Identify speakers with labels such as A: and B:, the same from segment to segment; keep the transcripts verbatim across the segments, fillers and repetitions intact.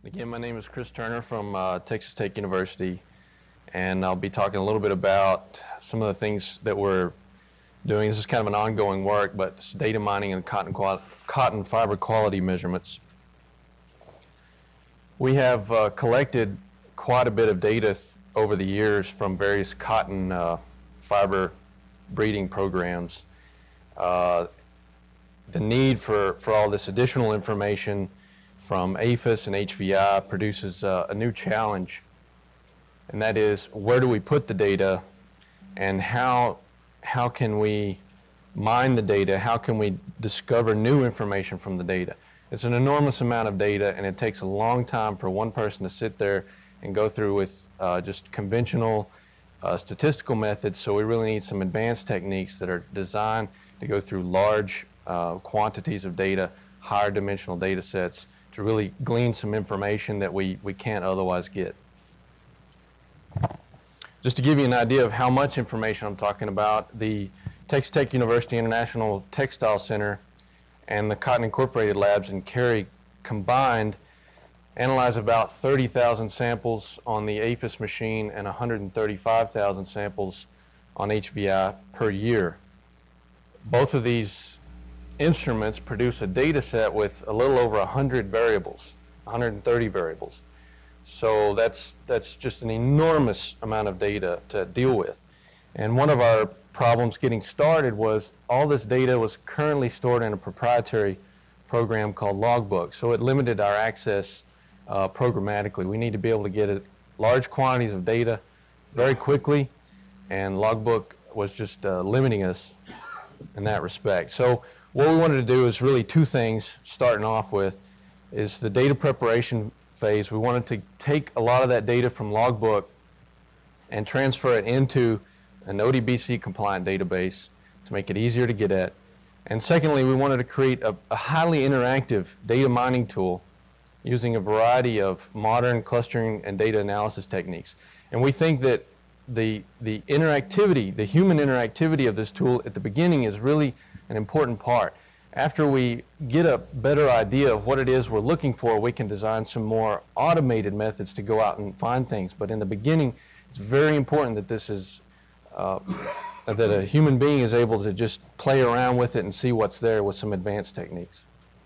A: Again, my name is Chris Turner from uh, Texas Tech University, and I'll be talking a little bit about some of the things that we're doing. This is kind of an ongoing work, but it's data mining and cotton, cotton fiber quality measurements. We have uh, collected quite a bit of data over the years from various cotton uh, fiber breeding programs. Uh, the need for, for all this additional information from APHIS and H V I produces uh, a new challenge, and that is, where do we put the data, and how how can we mine the data, how can we discover new information from the data. It's an enormous amount of data, and it takes a long time for one person to sit there and go through with uh, just conventional uh, statistical methods, so we really need some advanced techniques that are designed to go through large uh, quantities of data, higher dimensional data sets, to really glean some information that we, we can't otherwise get. Just to give you an idea of how much information I'm talking about, the Texas Tech University International Textile Center and the Cotton Incorporated labs in Cary combined analyze about thirty thousand samples on the APHIS machine and one hundred thirty-five thousand samples on H V I per year. Both of these instruments produce a data set with a little over one hundred variables, one hundred thirty variables. So that's, that's just an enormous amount of data to deal with. And one of our problems getting started was all this data was currently stored in a proprietary program called Logbook, so it limited our access uh, programmatically. We need to be able to get a, large quantities of data very quickly, and Logbook was just uh, limiting us in that respect. So what we wanted to do is really two things, starting off with, is the data preparation phase. We wanted to take a lot of that data from Logbook and transfer it into an O D B C compliant database to make it easier to get at. And secondly, we wanted to create a, a highly interactive data mining tool using a variety of modern clustering and data analysis techniques. And we think that the, the interactivity, the human interactivity of this tool at the beginning is really an important part. After we get a better idea of what it is we're looking for, we can design some more automated methods to go out and find things. But in the beginning, it's very important that this is uh, that a human being is able to just play around with it and see what's there with some advanced techniques.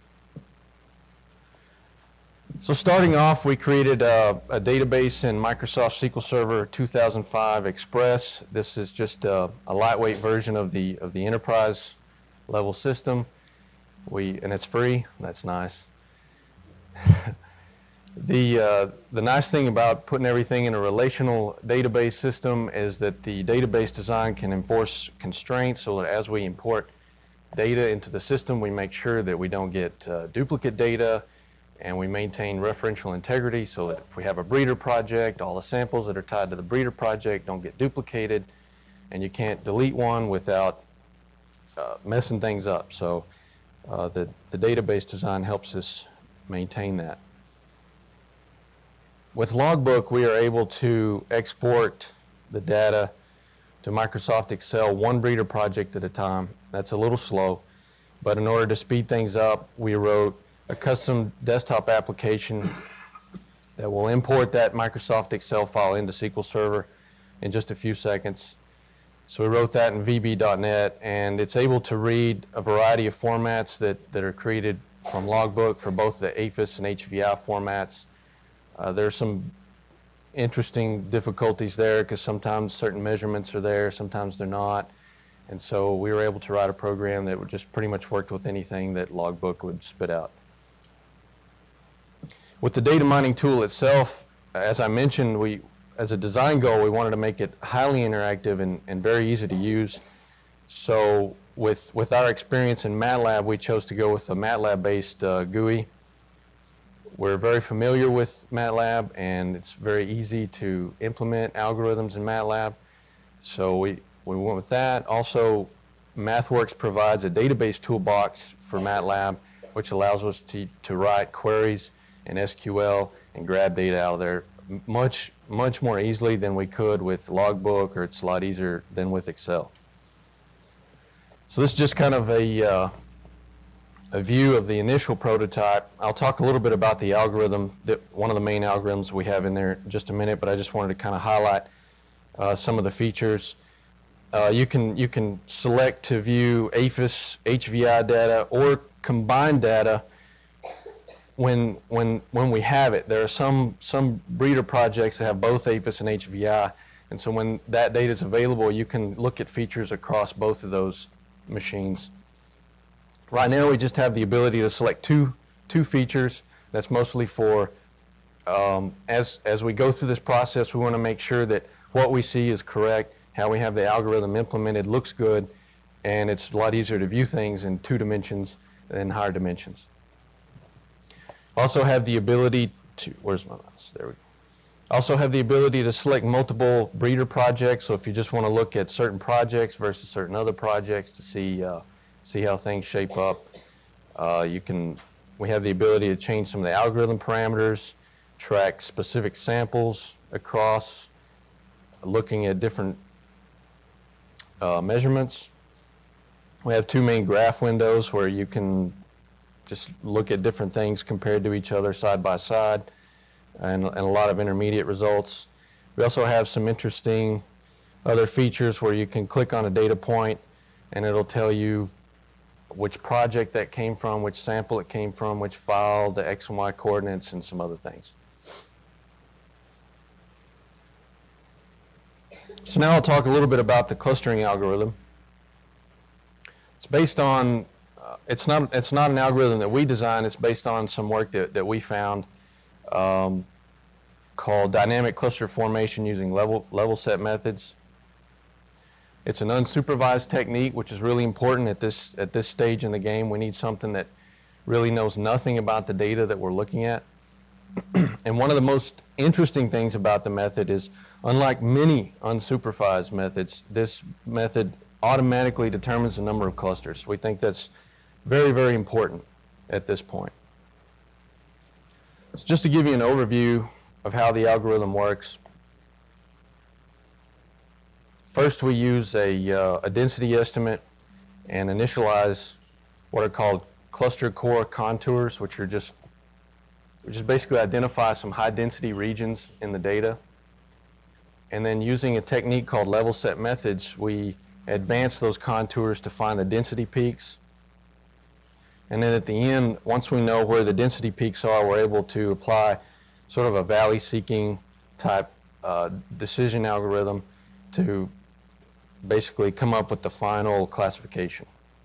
A: So starting off, we created a, a database in Microsoft S Q L Server two thousand five Express. This is just a, a lightweight version of the of the enterprise level system. We and it's free. That's nice. the uh, the nice thing about putting everything in a relational database system is that the database design can enforce constraints, so that as we import data into the system, we make sure that we don't get uh, duplicate data, and we maintain referential integrity, so that if we have a breeder project, all the samples that are tied to the breeder project don't get duplicated, and you can't delete one without uh, messing things up. So uh, the, the database design helps us maintain that. With Logbook, we are able to export the data to Microsoft Excel one breeder project at a time. That's a little slow, but in order to speed things up, we wrote a custom desktop application that will import that Microsoft Excel file into S Q L Server in just a few seconds. So we wrote that in V B dot net, and it's able to read a variety of formats that, that are created from Logbook for both the APHIS and H V I formats. Uh, there's some interesting difficulties there because sometimes certain measurements are there, sometimes they're not. And so we were able to write a program that would just pretty much worked with anything that Logbook would spit out. With the data mining tool itself, as I mentioned, we, as a design goal, we wanted to make it highly interactive and, and very easy to use. So with, with our experience in MATLAB, we chose to go with a MATLAB-based uh, G U I. We're very familiar with MATLAB, and it's very easy to implement algorithms in MATLAB. So we, we went with that. Also, MathWorks provides a database toolbox for MATLAB, which allows us to, to write queries in S Q L and grab data out of there much, much more easily than we could with Logbook, or it's a lot easier than with Excel. So this is just kind of a, uh, a view of the initial prototype. I'll talk a little bit about the algorithm, that one of the main algorithms we have in there in just a minute, but I just wanted to kind of highlight uh, some of the features. Uh, you can you can select to view A P H I S, H V I data, or combined data when when when we have it. There are some some breeder projects that have both A P H I S and H V I, and so when that data is available, you can look at features across both of those machines. Right now, we just have the ability to select two two features. That's mostly for um, as as we go through this process, we want to make sure that what we see is correct. How we have the algorithm implemented looks good, and it's a lot easier to view things in two dimensions than higher dimensions. Also have the ability to, where's my mouse? There we go. Also have the ability to select multiple breeder projects, so if you just want to look at certain projects versus certain other projects to see uh, see how things shape up. Uh, you can, we have the ability to change some of the algorithm parameters, track specific samples across, looking at different Uh, measurements. We have two main graph windows where you can just look at different things compared to each other side by side, and, and a lot of intermediate results. We also have some interesting other features where you can click on a data point and it'll tell you which project that came from, which sample it came from, which file, the X and Y coordinates, and some other things. So now I'll talk a little bit about the clustering algorithm. It's based on, uh, it's not it's not an algorithm that we designed. It's based on some work that, that we found um, called dynamic cluster formation using level level set methods. It's an unsupervised technique, which is really important at this at this stage in the game. We need something that really knows nothing about the data that we're looking at. And one of the most interesting things about the method is, unlike many unsupervised methods, this method automatically determines the number of clusters. We think that's very, very important at this point. So just to give you an overview of how the algorithm works, first we use a, uh, a density estimate and initialize what are called cluster core contours, which are just which is basically identify some high density regions in the data. And then using a technique called level set methods, we advance those contours to find the density peaks. And then at the end, once we know where the density peaks are, we're able to apply sort of a valley seeking type uh, decision algorithm to basically come up with the final classification.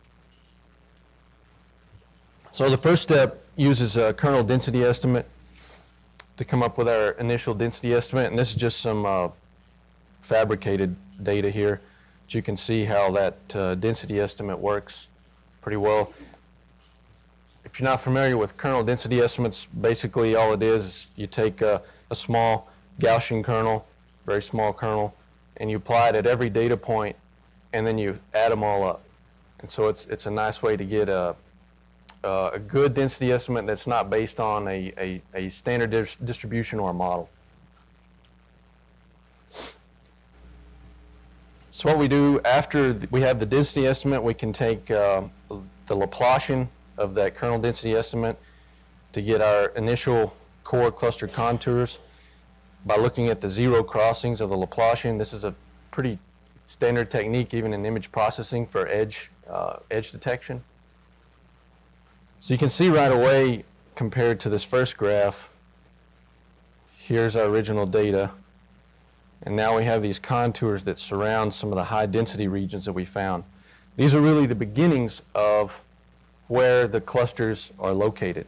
A: So the first step uses a kernel density estimate to come up with our initial density estimate, and this is just some uh, fabricated data here. But you can see how that uh, density estimate works pretty well. If you're not familiar with kernel density estimates, basically all it is is you take a, a small Gaussian kernel, very small kernel, and you apply it at every data point, and then you add them all up. And so it's it's a nice way to get a uh, a good density estimate that's not based on a a, a standard dis distribution or a model. So what we do after we have the density estimate, we can take uh, the Laplacian of that kernel density estimate to get our initial core cluster contours by looking at the zero crossings of the Laplacian. This is a pretty standard technique even in image processing for edge uh, edge detection. So you can see right away, compared to this first graph, here's our original data, and now we have these contours that surround some of the high density regions that we found. These are really the beginnings of where the clusters are located.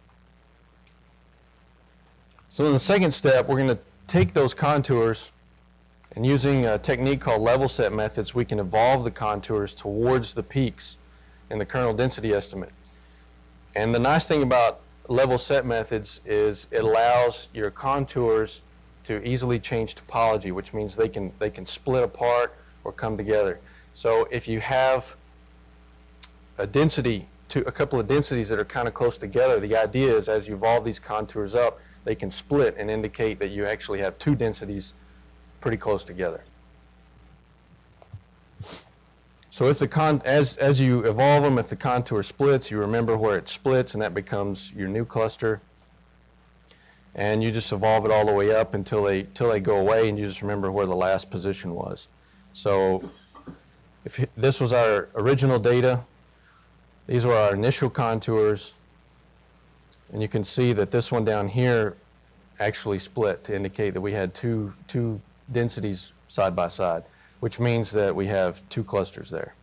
A: So in the second step, we're going to take those contours, and using a technique called level set methods, we can evolve the contours towards the peaks in the kernel density estimate. And the nice thing about level set methods is it allows your contours to easily change topology, which means they can they can split apart or come together. So if you have a density, to a couple of densities that are kind of close together, the idea is as you evolve these contours up, they can split and indicate that you actually have two densities pretty close together. So if the con as as you evolve them, if the contour splits, you remember where it splits, and that becomes your new cluster. And you just evolve it all the way up until they till they go away, and you just remember where the last position was. So if this was our original data, these were our initial contours, and you can see that this one down here actually split to indicate that we had two two densities side by side, which means that we have two clusters there.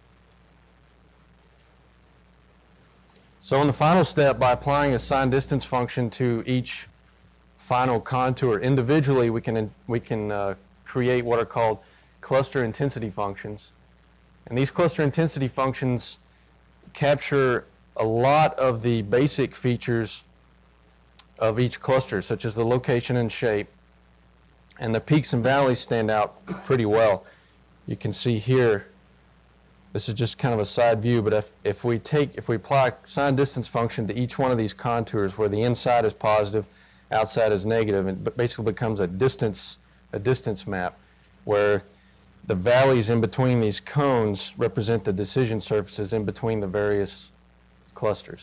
A: So in the final step, by applying a signed distance function to each final contour individually, we can we can uh, create what are called cluster intensity functions. And these cluster intensity functions capture a lot of the basic features of each cluster, such as the location and shape. And the peaks and valleys stand out pretty well. You can see here, this is just kind of a side view, but if, if we take, if we apply a signed distance function to each one of these contours where the inside is positive, outside is negative, and it basically becomes a distance, a distance map where the valleys in between these cones represent the decision surfaces in between the various clusters.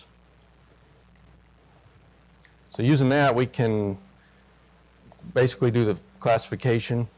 A: So using that, we can basically do the classification.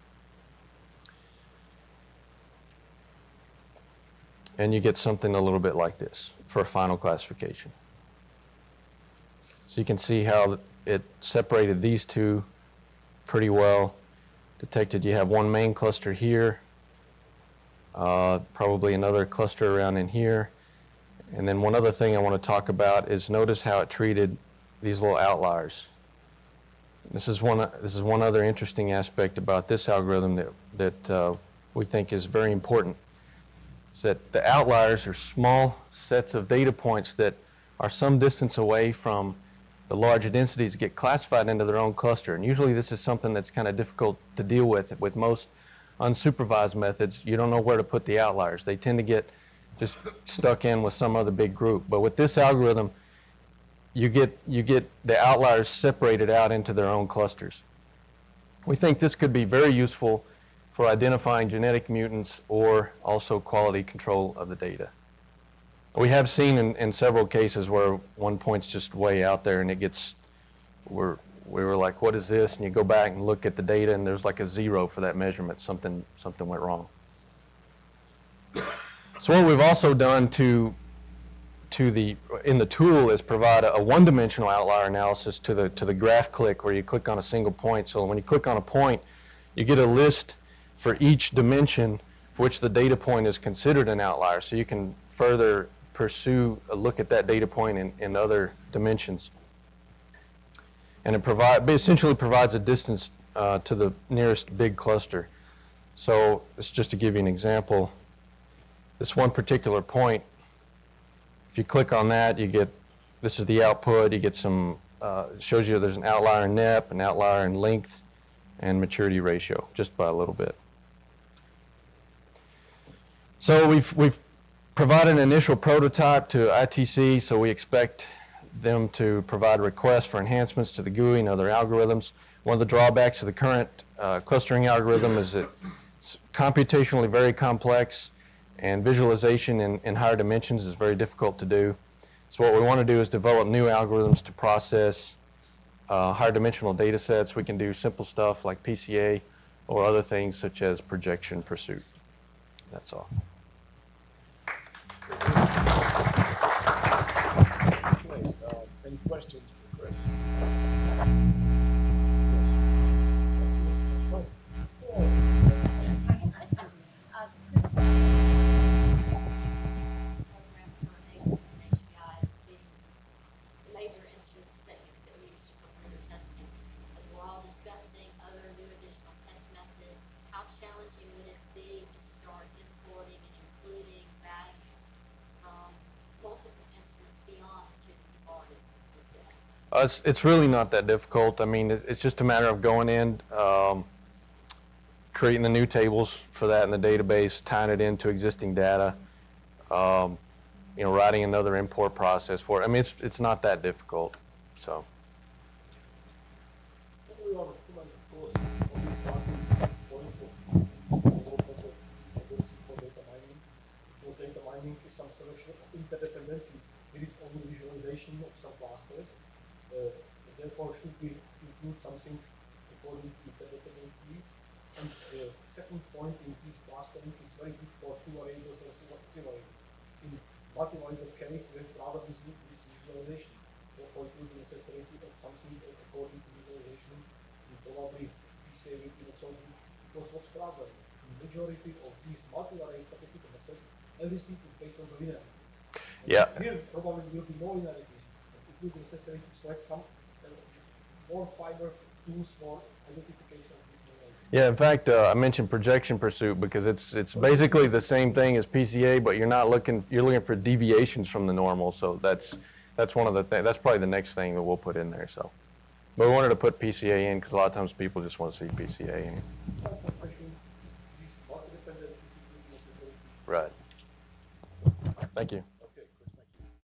A: And you get something a little bit like this for a final classification. So you can see how it separated these two pretty well. Detected you have one main cluster here, uh, probably another cluster around in here. And then one other thing I want to talk about is notice how it treated these little outliers. This is one, this is one other interesting aspect about this algorithm that, that uh, we think is very important. Is that the outliers are small sets of data points that are some distance away from the larger densities get classified into their own cluster. And usually this is something that's kind of difficult to deal with. With most unsupervised methods, you don't know where to put the outliers. They tend to get just stuck in with some other big group. But with this algorithm, you get, you get the outliers separated out into their own clusters. We think this could be very useful for identifying genetic mutants or also quality control of the data. We have seen in, in several cases where one point's just way out there and it gets, we're, we were like, what is this? And you go back and look at the data and there's like a zero for that measurement. Something, something went wrong. So what we've also done to, to the, in the tool is provide a, a one-dimensional outlier analysis to the, to the graph click where you click on a single point. So when you click on a point, you get a list for each dimension for which the data point is considered an outlier. So you can further pursue a look at that data point in, in other dimensions. And it provide, essentially provides a distance uh, to the nearest big cluster. So this just to give you an example, this one particular point, if you click on that, you get, this is the output, you get some, uh, shows you there's an outlier in N E P, an outlier in length, and maturity ratio, just by a little bit. So we've, we've provided an initial prototype to I T C, so we expect them to provide requests for enhancements to the G U I and other algorithms. One of the drawbacks of the current uh, clustering algorithm is that it's computationally very complex, and visualization in, in higher dimensions is very difficult to do. So what we want to do is develop new algorithms to process uh, higher dimensional data sets. We can do simple stuff like P C A or other things such as projection pursuit. That's all.
B: Okay, uh, any questions for Chris?
A: Uh, it's, it's really not that difficult. I mean, it, it's just a matter of going in, um, creating the new tables for that in the database, tying it into existing data, um, you know, writing another import process for it. I mean, it's, it's not that difficult. So.
B: may include something according to the dependencies. And the second point in this clustering is very good for two variables or three variables. In multi-variable case, we have rather this, this visualization. Therefore, it will be necessary to add something according to visualization, and probably we say it will also be because what's problem? In the majority of these multivariate statistical methods, everything is based on the linearity.
A: Yeah.
B: Here probably will be more linearities. It will be necessary to select some uh, more fiber tools for identification of these linearities.
A: Yeah, in fact, uh, I mentioned projection pursuit because it's it's basically the same thing as P C A, but you're not looking you're looking for deviations from the normal. So that's that's one of the th that's probably the next thing that we'll put in there. So, but we wanted to put P C A in because a lot of times people just want to see P C A in. Right. Thank you.